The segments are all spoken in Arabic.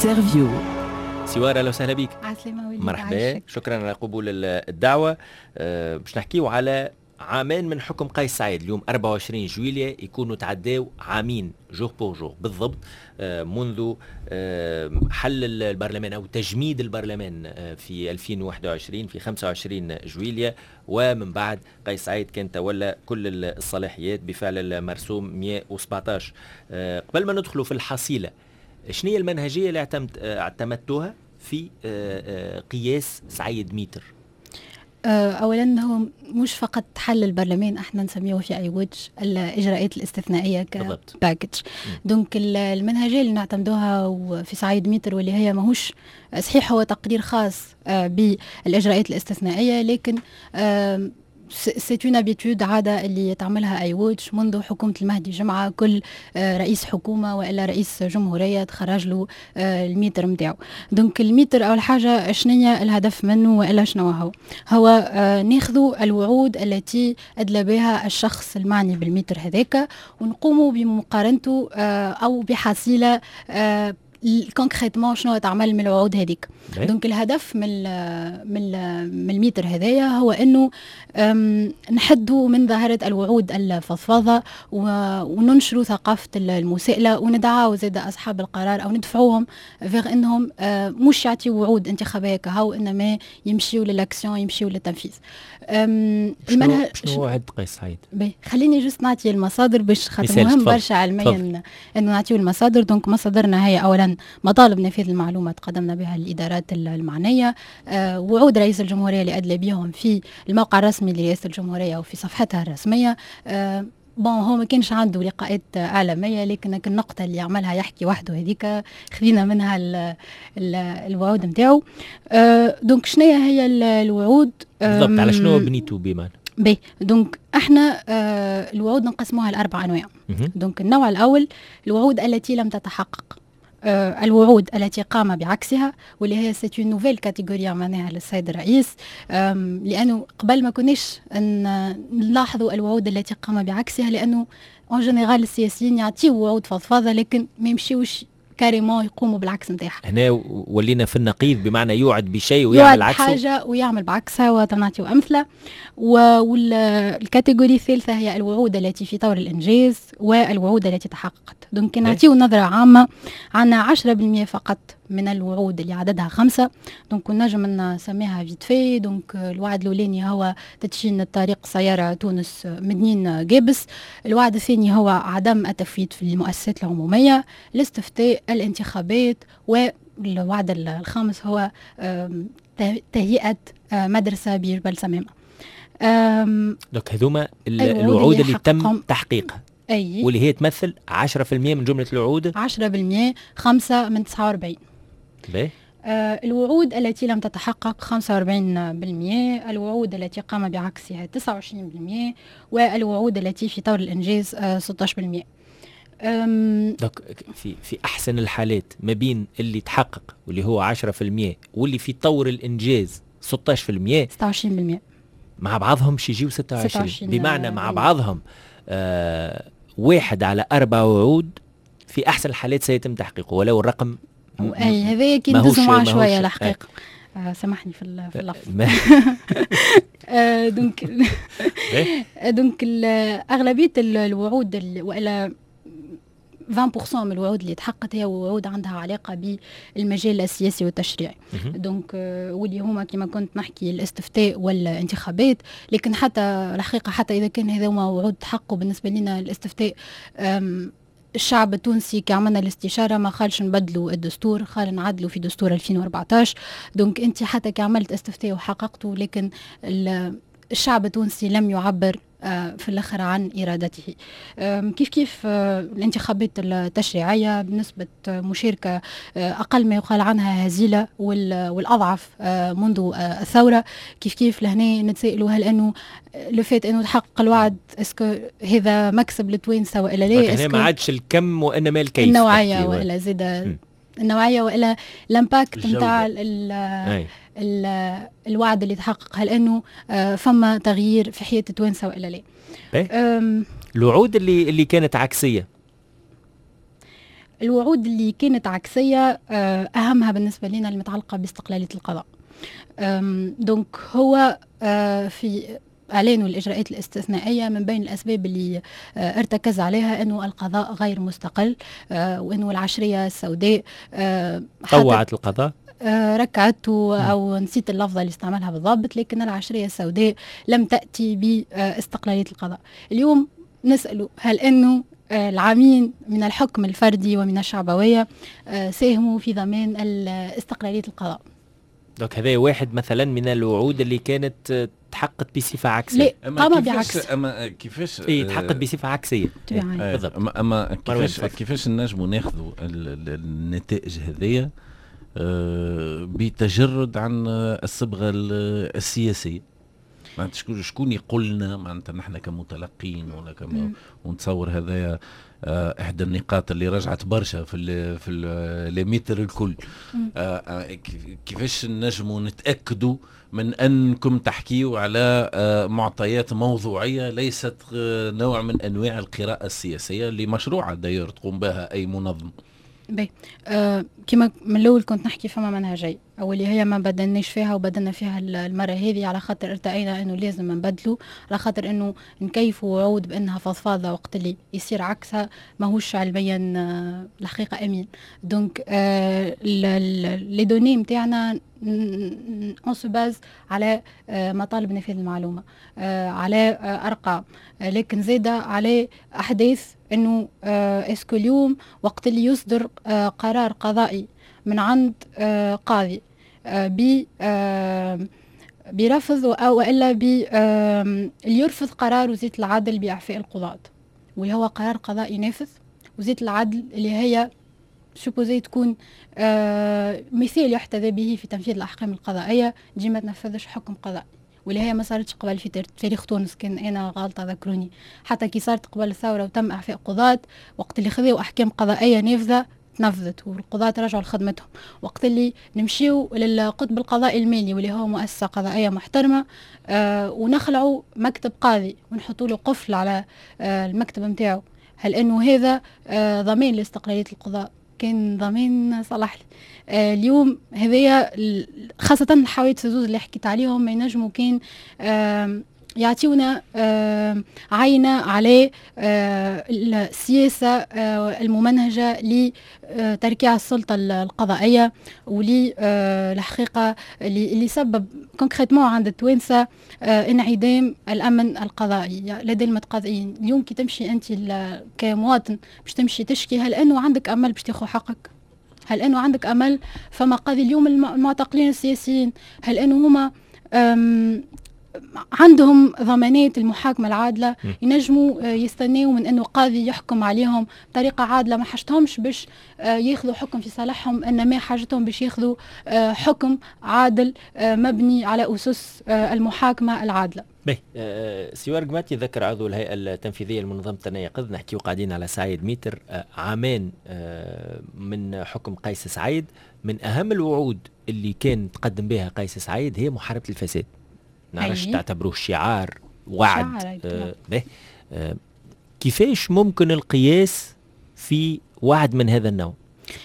انترفيو. سوار اهلا وسهلا بك. عسلامة وليد. مرحبا، شكرا على قبول الدعوه. باش نحكيو على عامين من حكم قيس سعيد. اليوم 24 جويلية يكونوا تعداو عامين جور بور جور بالضبط منذ حل البرلمان أو تجميد البرلمان في 2021 في 25 جويلية، ومن بعد قيس سعيد كان تولى كل الصلاحيات بفعل المرسوم 117. قبل ما ندخلوا في الحصيلة، شنو هي المنهجية اللي اعتمدتوها في قياس سعيد ميتر؟ اولا هو مش فقط حل البرلمان، احنا نسميه في اي وجه الاجراءات الاستثنائيه كباكج. دونك المنهجيه اللي نعتمدوها في سعيد ميتر، واللي هي ماهوش صحيح هو تقرير خاص بالاجراءات الاستثنائيه، لكن سيت اون ابيتود، عاده اللي تعملها اي ووتش منذ حكومه المهدي جمعه. كل رئيس حكومه والا رئيس جمهوريه تخرج له الميتر نتاعو. دونك الميتر اول حاجه شنية الهدف منه والا شنو هو ناخذوا الوعود التي ادلى بها الشخص المعني بالميتر هذاك، ونقوموا بمقارنته او بحصيله كونكريتمون شنو تعمل من الوعود هذيك. دونك الهدف من الميتر هذايا هو انه نحدوا من ظاهره الوعود الفضفاضه وننشروا ثقافه المساءله، وندعوا زاد اصحاب القرار او ندفعوهم فيغ انهم مش يعطيوا وعود انتخابيه كهو، انما يمشيوا للاكسيون، يمشيوا للتنفيذ. شنو وعد قيس سعيد؟ خليني جست نعطي المصادر باش خاطر مهم برشا علميا انه نعطيو المصادر. دونك مصادرنا هي اولا مطالب نفاذ المعلومات قدمنا بها الادارات المعنيه، وعود رئيس الجمهوريه اللي ادلى بهم في الموقع الرسمي لرئاسه الجمهوريه وفي صفحتها الرسميه. هو ما كانش عنده لقاءات عالميه، لكن النقطه اللي عملها يحكي وحده هذيك خذينا منها الوعود نتاعو. دونك شنو هي الوعود بالضبط؟ على شنو بنيتوا بمعنى دونك احنا الوعود نقسموها لاربع انواع. دونك النوع الاول الوعود التي لم تتحقق، الوعود التي قام بعكسها، واللي هي سيت اون نوفيل كاتيجوري عملناها للسيد الرئيس، لانه قبل ما كناش نلاحظوا الوعود التي قام بعكسها، لانه اون جينيرال السياسيين يعطيوا وعود فضفاضه لكن ما يمشيوش كاريمون يقوموا بالعكس نتاعها. هنا ولينا في النقيض، بمعنى يوعد بشيء ويعمل عكسه، يوعد حاجه ويعمل بعكسها، وتنعطيو امثله. والكاتيجوري الثالثه هي الوعود التي في طور الانجاز والوعود التي تحققت. دونك نعطيو نظره عامه، عندنا 10% فقط من الوعود اللي عددها 5. دونك نجم نسميها فيت في. دونك الوعد الاولاني هو تدشين الطريق سيارة تونس مدنين جابس. الوعد الثاني هو عدم التفويت في المؤسسات العموميه، الاستفتاء، الانتخابات. والوعد الخامس هو تهيئه مدرسه بجبل سمامه. دونك هذوما الوعود اللي تم تحقيقها، واللي هي تمثل 10% من جمله الوعود. 10%، 5 من 49. الوعود التي لم تتحقق 45%، الوعود التي قام بعكسها 29%، والوعود التي في طور الإنجاز 16%. في أحسن الحالات ما بين اللي تحقق واللي هو 10% واللي في طور الإنجاز 26%، مع بعضهم يجيو 26. بمعنى مع بعضهم 1 على 4 وعود في أحسن الحالات سيتم تحقيقه، ولو الرقم هذا كي ندوزو معاه شويه الحقيقه. سامحني في اللفظ. دونك اغلبيه الوعود والا 20% من الوعود اللي تحققت هي وعود عندها علاقه بالمجال السياسي والتشريعي. دونك واللي هما كما كنت نحكي الاستفتاء والانتخابات. لكن حتى الحقيقه حتى اذا كان هذوما وعود تحققوا بالنسبه لنا الاستفتاء، الشعب التونسي كي عملنا الاستشارة ما خالش نبدلوا الدستور، خال نعدلوا في دستور 2014. دونك انت حتى كي عملت استفتاء وحققته، لكن الشعب التونسي لم يعبر في الأخر عن إرادته. كيف الانتخابات التشريعية بنسبة مشاركة أقل ما يقال عنها هزيلة والأضعف منذ الثورة. كيف لهنا نتسائلوا هل أنه لفات أنه تحقق الوعد اسكو هذا مكسب للتوانسة وإلا لا؟ هنا ما عادش الكم وإنما الكيف، النوعية وإلا زاد النوعية وإلا الامباكت نتاع الوعد اللي تحقق، هل انه فما تغيير في حياة التوانسة وإلا لا؟ الوعود اللي كانت عكسية، الوعود اللي كانت عكسية أهمها بالنسبة لنا المتعلقة باستقلالية القضاء. دونك هو في إعلان الإجراءات الاستثنائية من بين الأسباب اللي ارتكز عليها أنه القضاء غير مستقل، وأنه العشرية السوداء طوعت القضاء، ركعت أو نسيت اللفظة اللي استعملها بالضبط، لكن العشرية السوداء لم تأتي باستقلالية القضاء. اليوم نسأله هل أنه العامين من الحكم الفردي ومن الشعبوية ساهموا في ضمان استقلالية القضاء؟ دونك هذا واحد مثلا من الوعود اللي كانت تحققت بصفة عكسية. لا قام بعكس. أما كيفاش تحققت بصفة عكسية بالضبط. أما كيفاش نجموا ناخذوا النتائج هذية بتجرد عن الصبغة السياسية؟ معناتها شكون يقول لنا معناتها نحن كمتلقين ولا ونتصور هذا احدى النقاط اللي رجعت برشا في المتر الكل. كيفاش نجموا نتاكدوا من انكم تحكيوا على معطيات موضوعيه ليست نوع من انواع القراءه السياسيه اللي مشروعه داير تقوم بها اي منظم؟ كما من الاول كنت نحكي فما منهجي، واللي هي ما بدلناش فيها وبدلنا فيها المره هذه على خاطر ارتأينا انه لازم نبدلوا، على خاطر انه نكيفوا وعود بانها فضفاضه وقت اللي يصير عكسها ماهوش علميا الحقيقه امين. دونك لي دوني نتاعنا اون سو باز على مطالب نفاذ المعلومه، على ارقام، لكن زاده على احداث. انه اسكو اليوم وقت اللي يصدر قرار قضائي من عند قاضي برفض او الا اللي يرفض قرار وزيرة العدل باعفاء القضاة، واللي هو قرار قضائي نافذ، وزيرة العدل اللي هي سوبوزي تكون مثال يحتذى به في تنفيذ الاحكام القضائيه، دي ما تنفذش حكم قضائي، واللي هي ما صارتش قبل في تاريخ تونس. كان انا غلطه ذكروني، حتى كي صارت قبل الثوره وتم اعفاء قضاة، وقت اللي خذوا احكام قضائيه نافذه تنفذت والقضاة رجعوا لخدمتهم. وقت اللي نمشيو للقطب القضائي المالي واللي هو مؤسسه قضائيه محترمه، ونخلعوا مكتب قاضي ونحطوا له قفل على المكتب نتاعو، هل انه هذا ضمان لاستقلاليه القضاء؟ كان ضمان صلاح لي. اليوم هذيا خاصة الحوادث الزوز اللي حكيت عليهم ما ينجموا كان يعطيونا عينة على السياسة الممنهجة لتركيع السلطة القضائية، ولي الحقيقة اللي سبب كونكريتمون عند التوانسة انعدام الأمن القضائي لدى المتقاضيين. اليوم كي تمشي أنت كمواطن باش تمشي تشكي، هل أنه عندك أمل باش تاخذ حقك؟ هل أنه عندك أمل؟ فما قاضي اليوم المعتقلين السياسيين هل أنه هما عندهم ضمانات المحاكمة العادلة؟ ينجموا يستناوا من أنه قاضي يحكم عليهم بطريقة عادلة؟ ما حاجتهمش باش ياخذوا حكم في صالحهم، إنما حاجتهم باش ياخذوا حكم عادل مبني على أسس المحاكمة العادلة. سيوار قماتي ذكر عضو الهيئة التنفيذية لمنظمة النيقظ، نحكيو قاعدين على سعيد ميتر، عامان من حكم قيس سعيد. من أهم الوعود اللي كان تقدم بها قيس سعيد هي محاربة الفساد. نعرفش تعتبروه شعار وعد كيفاش ممكن القياس في وعد من هذا النوع؟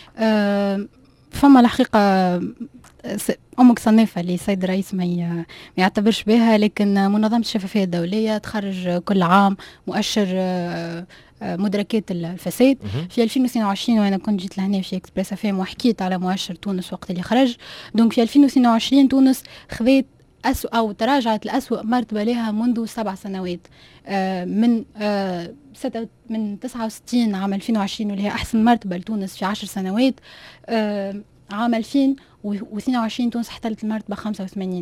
فما الحقيقة أمك صنيفة اللي سيد الرئيس ما يعتبرش بها، لكن منظمة الشفافية الدولية تخرج كل عام مؤشر مدركات الفساد. في 2022 وانا كنت جيت لهنا في اكسبريس افام وحكيت على مؤشر تونس وقت اللي خرج. دونك في 2022 تونس خذت أو تراجعت الأسوأ مرتبة لها منذ 7 سنوات، من 69 عام 2020 واللي هي أحسن مرتبة لتونس في 10 سنوات. عام 2022 تونس احتلت المرتبة 85.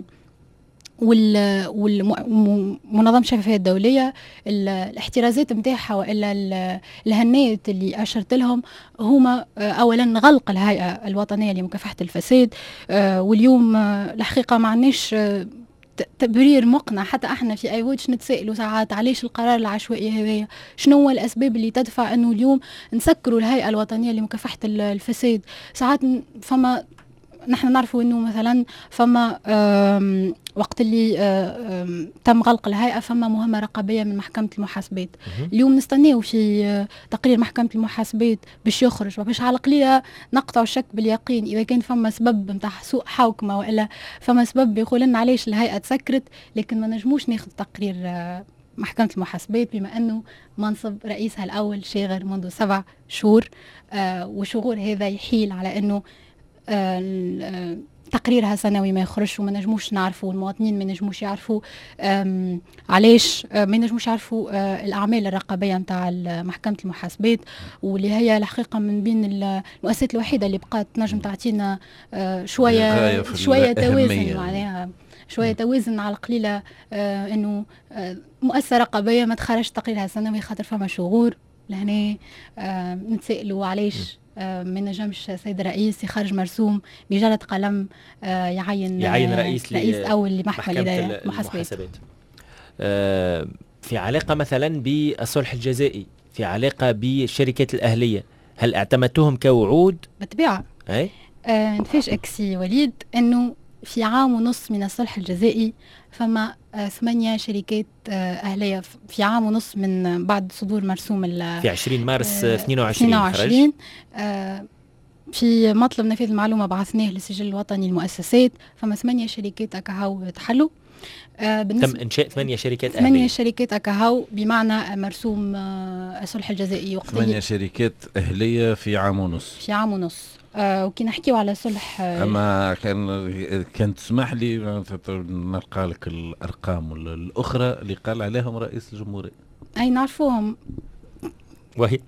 والمنظمة الشفافية الدولية الاحترازات متاعها وإلا الهنات اللي أشرت لهم هما أولا غلق الهيئة الوطنية لمكافحة الفساد. واليوم الحقيقة ما عناش تبرير مقنع، حتى احنا في اي وجه نتسائلوا ساعات علاش القرار العشوائي هذايا، شنو هو الاسباب اللي تدفع انه اليوم نسكروا الهيئة الوطنية لمكافحة الفساد. ساعات فما نحن نعرفوا انه مثلا فما وقت اللي تم غلق الهيئه فما مهمه رقابيه من محكمه المحاسبات. اليوم نستناو في تقرير محكمه المحاسبات باش يخرج، باش على القليله نقطع الشك باليقين اذا كان فما سبب نتاع سوء حوكمه والا فما سبب يقول لنا علاش الهيئه تسكرت. لكن ما نجموش ناخذ تقرير محكمة المحاسبات بما أنه منصب رئيسها الأول شاغر منذ 7 شهور، وشغور هذا يحيل على أنه تقريرها سنوي ما يخرجش وما نجموش نعرفوا، المواطنين ما نجموش يعرفوا علاش، ما نجموش يعرفوا الأعمال الرقابية متاع محكمة المحاسبات، واللي هي الحقيقة من بين المؤسسات الوحيدة اللي بقات نجم تعطينا شوية توازن، معناها شوية توازن على القليلة، انه مؤسسة رقابية ما تخرجش تقريرها سنوي خاطر فما شغور. لهنا نتسائلوا علاش ما نجمش سيد الرئيس يخرج مرسوم بجلة قلم يعين رئيس أول لمحكمة المحاسبات. في علاقة مثلا بالصلح الجزائي، في علاقة بالشركات الأهلية، هل اعتمدتهم كوعود؟ بالطبيعة. نفاجئك سي وليد أنه في عام ونص من الصلح الجزائي فما 8 شركات أهلية في عام ونص من بعد صدور مرسوم في 20 مارس 22 في مطلب نفاذ المعلومة بعثناه للسجل الوطني للمؤسسات، فما 8 شركات أكهو تحلوا. تم إنشاء 8 شركات أهلية. 8 شركات أكهو بمعنى مرسوم الصلح الجزائي وقتها 8 شركات أهلية في عام ونص. وكي نحكيو على صلح اما كان تسمح لي نلقى لك الارقام الاخرى اللي قال عليهم رئيس الجمهوريه. اي نعرفوهم وهي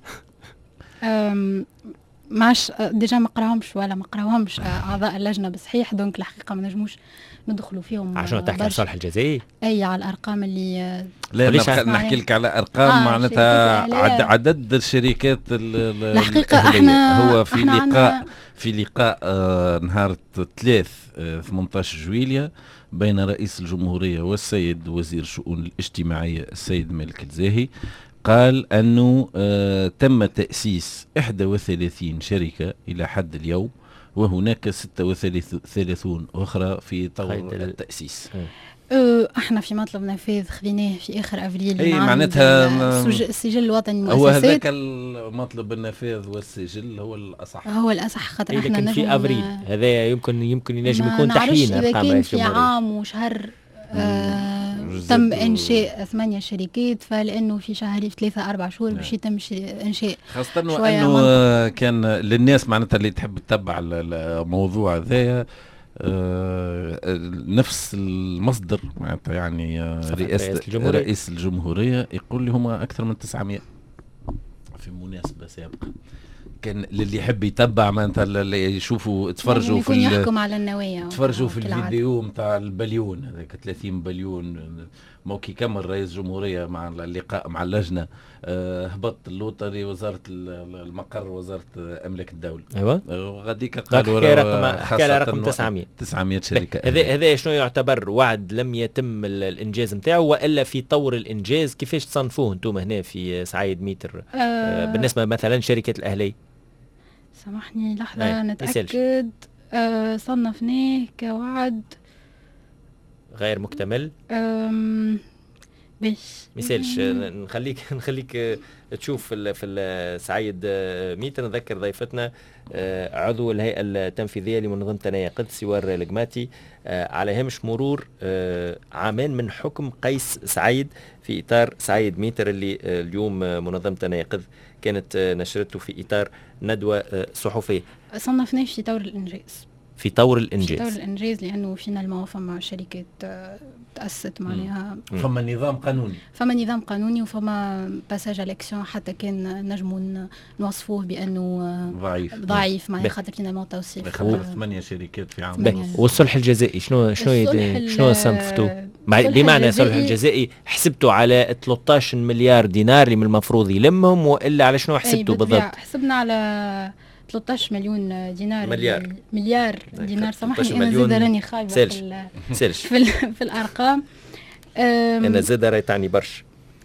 ماش ديجا ما قراهمش اعضاء اللجنه بصحيح، دونك الحقيقه ما نجموش ندخلوا فيهم عشان تحكي على الصلح الجزائي. اي على الارقام اللي لا نحكي لك على ارقام معناتها عدد الشركات الحقيقه هو في لقاء نهار 18 جويلية بين رئيس الجمهورية والسيد وزير الشؤون الاجتماعية السيد مالك الزاهي، قال أنه تم تأسيس 31 شركة إلى حد اليوم، وهناك 36 أخرى في طور التأسيس. احنا في مطلب نفاذ خذيناه في اخر افريل. اي معناتها السجل الوطني للمؤسسات هو هذاك المطلب النفاذ والسجل هو الاصح خاطر احنا لكن في افريل هذا يمكن ينجم يكون تحيين ارقام رئيس في عام وشهر تم انشاء 8 شركات، فلانه في شهر 3-4 شهور باش يتم انشاء خاصه انه كان للناس معناتها اللي تحب تتبع الموضوع هذايا نفس المصدر معناتها يعني رئيس الجمهورية يقول لي هما أكثر من 900 في مناسبة سابقة. كان للي يحب يتبع معناتها اللي يشوفوا تفرجوا في يحكم على النوايا، تفرجوا في الفيديو نتاع البليون هذاك 30 بليون موكي كمل رئيس جمهورية مع اللقاء مع اللجنة هبط اللوطري وزارة المقر وزارة أملاك الدولة. أيوة غاديك قالوا حكى رقم 900 شركة. هذا شنو يعتبر وعد لم يتم الإنجاز متاعه وإلا في طور الإنجاز؟ كيفاش تصنفوه أنتم هنا في سعيد ميتر بالنسبة مثلا شركة الأهلي؟ سامحني لحظة نتأكد. صنفناه كوعد غير مكتمل. مثالش نخليك تشوف في سعيد ميتر. نذكر ضيفتنا عضو الهيئة التنفيذية لمنظمة تناقض سوار القماتي على هامش مرور عامين من حكم قيس سعيد في إطار سعيد ميتر اللي اليوم منظمة تناقض كانت نشرته في إطار ندوة صحفية. صنفناه في طور الإنجاز. في طور الإنجاز. في طور الإنجاز لأنه فينا الموافقة مع شركات تأسست معناها. فما نظام قانوني وفما باساج الكسيون حتى كان نجموا نوصفوه بأنه ضعيف معناها خاطر فينا الموت توصيف. خاطر 8 شركات في عام. والصلح الجزائي شنو صنفتوه؟ بمعنى الصلح الجزائي حسبتوا على 13 مليار دينار اللي من المفروض يلمهم وإلا على شنو حسبتوا بالضبط؟ حسبنا على 13 مليون دينار مليار دينار. سامحني انا زاد راني خايبه في الارقام. انا زاد راهي تعني برشا.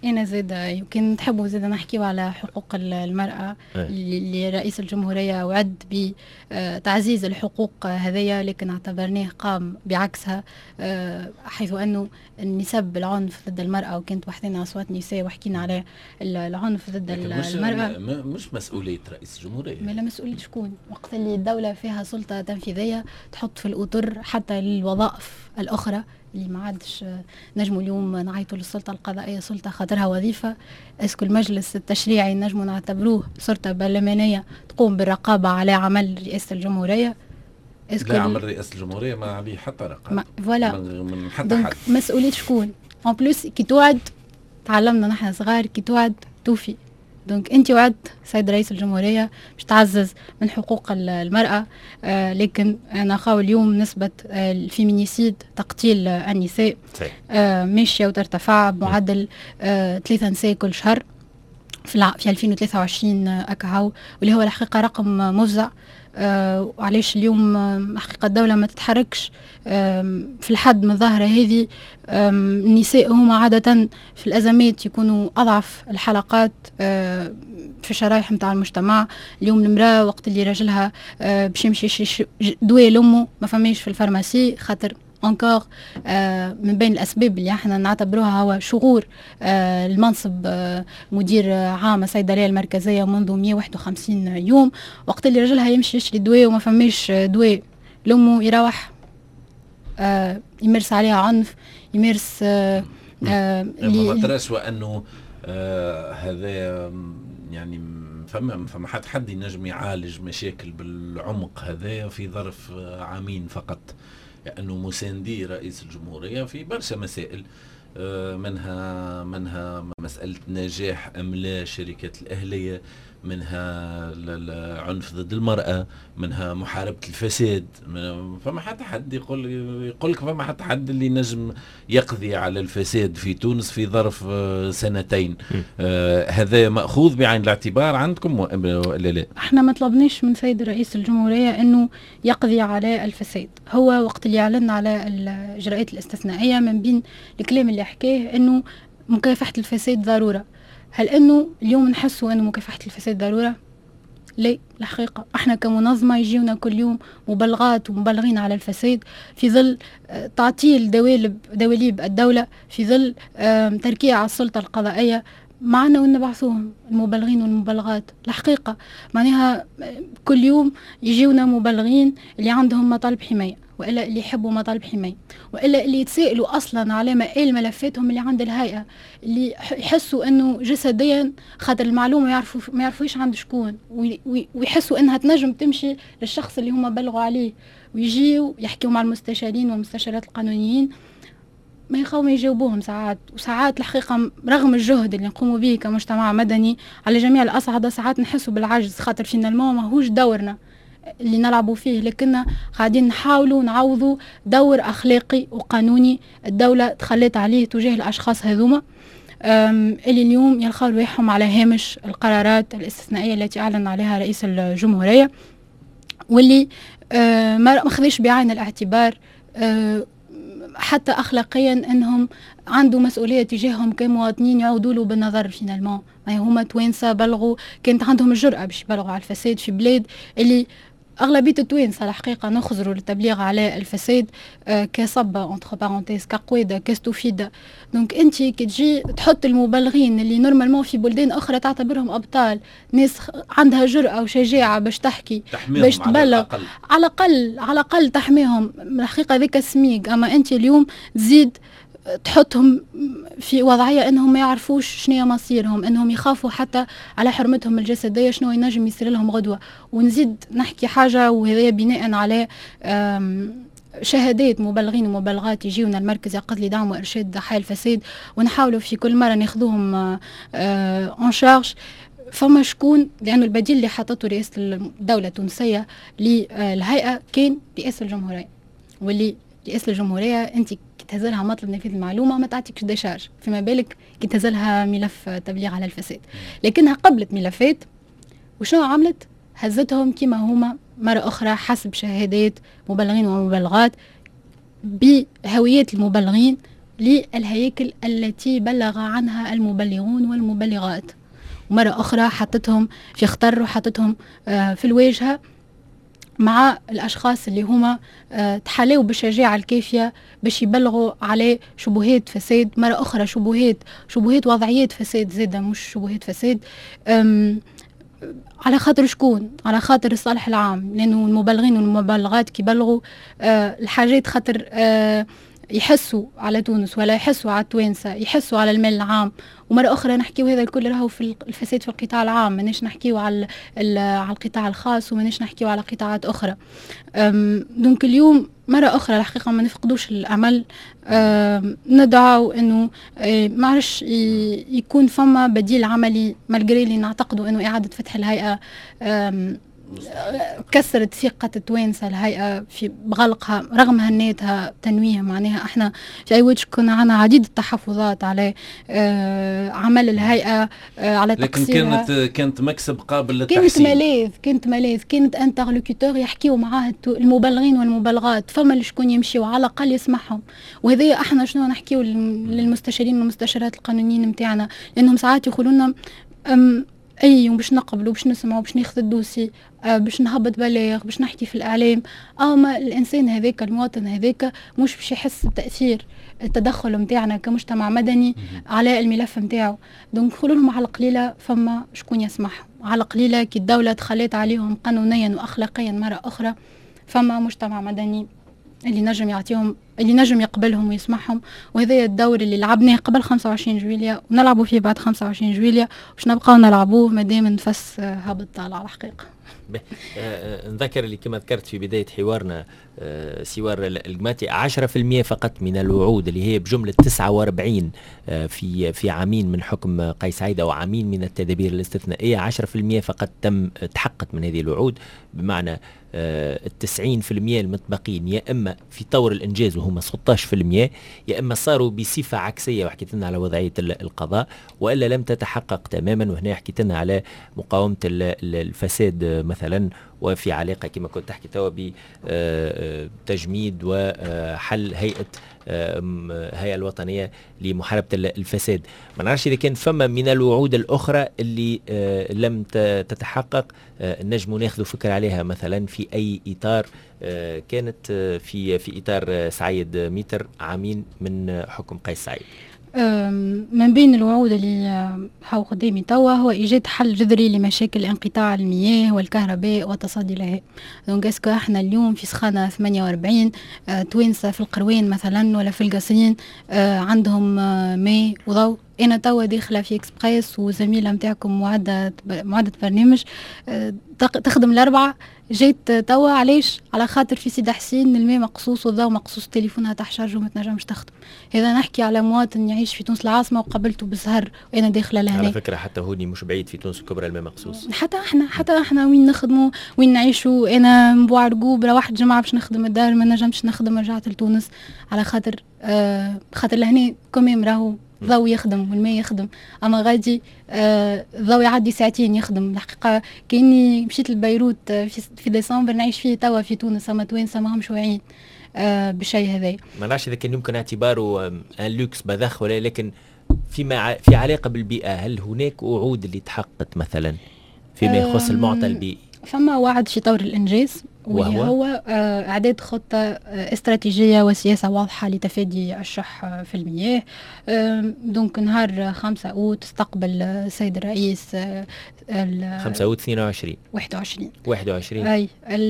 أنا زاد يمكن تحبوا زاد نحكيو على حقوق المرأة اللي رئيس الجمهورية وعد بتعزيز الحقوق هذيا، لكن اعتبرناه قام بعكسها، حيث أنه نسب العنف ضد المرأة، وكانت وحدنا أصوات نساء وحكينا على العنف ضد المرأة. مش مسؤولية رئيس الجمهورية، ما لا مسؤولية شكون؟ وقت اللي الدولة فيها سلطة تنفيذية تحط في الأطر حتى للوظائف الأخرى اللي ما عادش نجموا اليوم نعيطوا للسلطة القضائية سلطة خاطرها وظيفة. اسكو المجلس التشريعي نجموا نعتبروه سلطة برلمانية تقوم بالرقابة على عمل رئاسة الجمهورية؟ لا، عمل رئاسة الجمهورية ما عليه حتى رقابة فوالا من حتى حد. مسؤولية شكون؟ ان بلوس كي توعد، تعلمنا نحن صغار كي توعد توفي. دونك انت وعدت سيد رئيس الجمهورية باش تعزز من حقوق المرأة، لكن انا خاو اليوم نسبة الفيمينيسيد تقتيل النساء ماشية وترتفع بمعدل 3 نساء كل شهر في 2023 أكهو، واللي هو الحقيقة رقم مفزع. وعليش اليوم حقيقة الدولة ما تتحركش في الحد من الظاهرة هذه؟ النساء هما عادة في الأزمات يكونوا أضعف الحلقات في شرائح متاع المجتمع. اليوم المرأة وقت اللي راجلها باش يمشي يشري دواء لأمه ما فماش في الفارماسي، خاطر انكور من بين الأسباب اللي احنا نعتبروها هو شغور المنصب مدير عام الصيدلية المركزية منذ 151 يوم. وقت اللي رجلها يمشي يشري دواء وما فماش دواء لأمه يروح يمارس عليها عنف، يمارس ما تراش وأنه هذا يعني فما حد ينجم يعالج مشاكل بالعمق هذا في ظرف عامين فقط، لأنه مساندي رئيس الجمهورية في برشا مسائل، منها مسألة نجاح أم لا شركات الأهلية، منها العنف ضد المرأة، منها محاربة الفساد. فما حتى حد يقول لك فما حتى حد اللي نجم يقضي على الفساد في تونس في ظرف 2 سنين. هذا مأخوذ بعين الاعتبار عندكم ولا لا؟ احنا ما طلبناش من سيد رئيس الجمهورية انه يقضي على الفساد. هو وقت اللي اعلن على الإجراءات الاستثنائية من بين الكلام اللي حكاه انه مكافحة الفساد ضرورة. هل انه اليوم نحسوا انه مكافحة الفساد ضرورة؟ لا، الحقيقة احنا كمنظمة يجيونا كل يوم مبالغات ومبالغين على الفساد في ظل تعطيل دواليب الدولة، في ظل تركيع على السلطة القضائية، معنا ونبعثوهم المبالغين والمبالغات. الحقيقة معناها كل يوم يجيونا مبالغين اللي عندهم مطالب حماية، وإلا اللي يحبوا مطالب حماية، وإلا اللي يتسائلوا أصلا على مآل ملفاتهم اللي عند الهيئة، اللي يحسوا أنه جسديا خاطر المعلومة ما يعرفوش عند شكون، ويحسوا أنها تنجم تمشي للشخص اللي هم بلغوا عليه، ويجيوا يحكيوا مع المستشارين والمستشارات القانونيين ما يخاوم يجاوبوهم ساعات. وساعات الحقيقة رغم الجهد اللي نقوموا به كمجتمع مدني على جميع الأصعدة ساعات نحسوا بالعجز، خاطر فينا ما هوش دورنا اللي نلعبوا فيه، لكننا قاعدين نحاولوا نعوضوا دور أخلاقي وقانوني الدولة تخلت عليه تجاه الأشخاص هذوما اللي اليوم يلقاو رواحهم على هامش القرارات الاستثنائية التي أعلن عليها رئيس الجمهورية، واللي ما خذش بعين الاعتبار حتى أخلاقيا أنهم عنده مسؤولية تجاههم كمواطنين يعودوا له بالنظر فينالمون. هما توانسة بلغوا، كانت عندهم الجرأة باش يبلغوا على الفساد في بلاد اللي أغلبية التوانسة الحقيقة نخزروا للتبليغ على الفساد كصبة انتر بارونتيز كقويدة كاستوفيدة. دونك أنت كي تجي تحط المبالغين اللي نورمالمون في بلدان أخرى تعتبرهم أبطال، ناس عندها جرأة وشجاعة باش تحكي باش تبلغ، على الأقل تحميهم. الحقيقة ذيك السميق. أما أنت اليوم تزيد تحطهم في وضعية انهم ما يعرفوش شنو مصيرهم، انهم يخافوا حتى على حرمتهم الجسدية شنو ينجم يصير لهم غدوة. ونزيد نحكي حاجة وهذا بناء على شهادات مبالغين ومبالغات يجيونا المركز يقظ لدعم وإرشاد ضحايا الفساد، ونحاولوا في كل مرة ناخذوهم ان شارج. فما شكون؟ لأنه البديل اللي حطته رئاسة الدولة التونسية للهيئة كان رئاسة الجمهورية، واللي رئاسة الجمهورية انت تهزلها مطلب نفاذ المعلومة ما تعطيكش ديشارج، فيما بالك كي تهزلها ملف تبليغ على الفساد. لكنها قبلت ملفات وشنو عملت؟ هزتهم كما هما مرة أخرى حسب شهادات مبلغين ومبلغات بهويات المبلغين للهياكل التي بلغ عنها المبلغون والمبلغات. ومرة أخرى حطتهم في خطر وحطتهم في الواجهة مع الأشخاص اللي هما تحلوا بالشجاعة الكافية باش يبلغوا على شبهات فساد. مرة أخرى شبهات وضعيات فساد زادة، مش شبهات فساد. على خاطر شكون؟ على خاطر الصالح العام، لأنه المبلغين والمبلغات كيبلغوا الحاجات خاطر يحسوا على تونس ولا يحسوا على التوانسة، يحسوا على المال العام. ومرة أخرى نحكيو هذا الكل راهو في الفساد في القطاع العام، ماناش نحكيو على القطاع الخاص وماناش نحكيو على قطاعات أخرى. دونك اليوم مرة أخرى الحقيقة ما نفقدوش الأمل، ندعو أنه معرش يكون فما بديل عملي، مالجري اللي نعتقدوا أنه إعادة فتح الهيئة كسرت ثقة التوانسة الهيئة في بغلقها رغم هنيتها تنويه. معناها احنا في ايوتش كنا عنا عديد التحفظات على عمل الهيئة، على تقصيرها، لكن كانت مكسب قابل للتحسين، كانت ملاذ، كانت انترلوكيتور يحكيوا معاه المبلغين والمبلغات، فما اللي شكون يمشيوا على الاقل يسمعهم. وهذا احنا شنو نحكيوا للمستشارين والمستشارات القانونيين نتاعنا، لانهم ساعات يقولوا لنا اي باش نقبلوا باش نسمعوا باش ناخذ الدوسي باش نهبط بلاغ باش نحكي في الاعلام، ما الانسان هذاك المواطن هذاك مش باش يحس بتاثير التدخل نتاعنا كمجتمع مدني على الملف نتاعو. دونك نقولوا لهم على قليله فما شكون يسمعهم، على قليله كي الدوله تخليت عليهم قانونيا واخلاقيا مره اخرى فما مجتمع مدني اللي نجم يعطيهم، اللي نجم يقبلهم ويسمعهم. وهذا الدور اللي لعبناه قبل 25 جويلية ونلعبوا فيه بعد 25 جويلية وش نبقاو نلعبوه مادام نفس هابط طالع على الحقيقة. نذكر اللي كما ذكرت في بداية حوارنا سوار القماتي 10% فقط من الوعود اللي هي بجملة 49 في عامين من حكم قيس سعيد أو عامين من التدابير الاستثنائية، 10% فقط تم تحقق من هذه الوعود. بمعنى 90% المتبقين يا إما في طور الإنجاز وهم 16%، يا إما صاروا بصفة عكسية وحكيت لنا على وضعية القضاء، وإلا لم تتحقق تماما. وهنا حكيت لنا على مقاومة الفساد مثلا، وفي علاقة كما كنت تحكي توا بتجميد وحل هيئة الوطنية لمحاربة الفساد. ما نعرفش إذا كان فما من الوعود الأخرى اللي لم تتحقق نجم ناخذ فكرة عليها، مثلا في أي إطار كانت في إطار سعيد ميتر عامين من حكم قيس سعيد. من بين الوعود اللي حاو قدامي توا هو إيجاد حل جذري لمشاكل انقطاع المياه والكهرباء والتصدي لها. دونك اسكو احنا اليوم في سخانة 48 توانسة في القروان مثلا ولا في القصرين عندهم ماء وضوء. انا توا داخله في اكسبريس وزميله نتاعكم معده برنامج تخدم الاربعه، جيت توا علاش؟ على خاطر في سيدي حسين الماء مقصوص والضوء مقصوص، تليفونها تحشرج وما تنجمش تخدم. اذا نحكي على مواطن يعيش في تونس العاصمه وقابلته بالزهر وانا داخله لهنا. على فكره حتى هوني مش بعيد في تونس الكبرى الماء مقصوص. حتى احنا وين نخدموا وين نعيشوا. انا مبوع رقوب واحد جمعه باش نخدم الدار ما نجمتش نخدم، رجعت لتونس على خاطر لهنا كوميم راهو ضوء يخدم والماء يخدم. اما غادي ضوء يعدي ساعتين يخدم. الحقيقه كاني مشيت لبيروت في ديسمبر نعيش فيه توا في تونس، اما توانسه ماهمش واعيين بالشيء هذا. ما نعرفش اذا كان يمكن اعتباره اللوكس بذخ ولا، لكن في علاقه بالبيئه هل هناك وعود اللي تحققت مثلا فيما يخص المعطى البيئي؟ فما وعد في طور الانجاز وهو اعداد خطه استراتيجيه وسياسه واضحه لتفادي الشح في المياه. دونك نهار 5 أوت استقبل السيد الرئيس 5 أوت 21 اي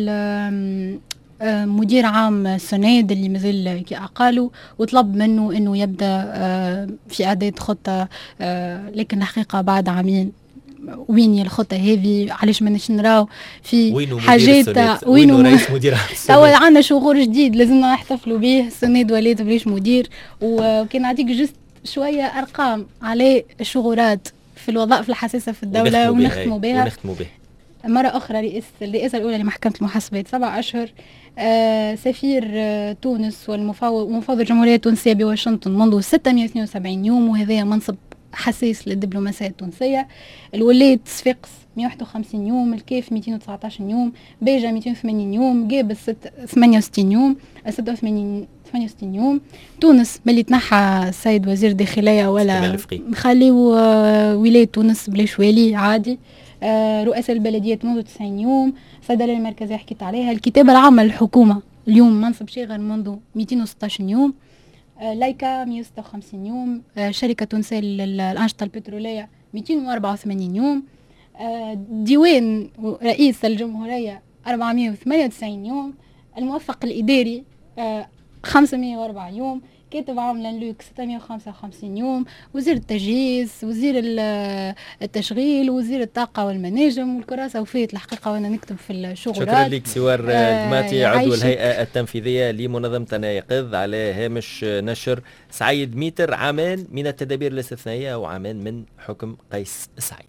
مدير عام سناد اللي مازال اقالوا وطلب منه انه يبدا في اعداد خطه، لكن الحقيقه بعد عامين وين الخطة هذه؟ علاش ما نراو في حاجات؟ وينو رئيس مدير توا عندنا شغل جديد لازمنا نحتفلوا به. السناد ولات بريش مدير، وكان نعطيك جست شوية أرقام على الشغورات في الوظائف الحساسة في الدولة ونختموا بها. مرة أخرى الرئاسة الأولى لمحكمة المحاسبات 7 أشهر، سفير تونس والمفوض الجمهورية التونسية بواشنطن منذ 672 يوم، وهذا منصب حساس للدبلوماسية التونسية. الولاية صفاقس 151 يوم، الكيف 219 يوم، بيجا 280 يوم، جابس 68 يوم، 86 68 يوم. تونس ملي تنحى السيد وزير الداخلية ولا خليو ولاية تونس بلاش والي عادي. رؤساء البلديات منذ 90 يوم. الصيدلة المركزية حكيت عليها. الكتابة العامة للحكومة اليوم منصب شاغر منذ 216 يوم. لايكا 156 يوم. شركة تونسية للأنشطة البترولية 284 يوم. ديوان رئيس الجمهورية 498 يوم. الموفق الإداري 504 يوم. كاتب عام لانلوك 655 يوم. وزير التجهيز، وزير التشغيل، وزير الطاقة والمناجم والكراسة وفيت الحقيقة وأنا نكتب في الشغل. شكرا لك سوار الماتي عضو الهيئة التنفيذية لمنظمة الناقض على هامش نشر سعيد ميتر. عامان من التدابير الاستثنائية وعامان من حكم قيس سعيد.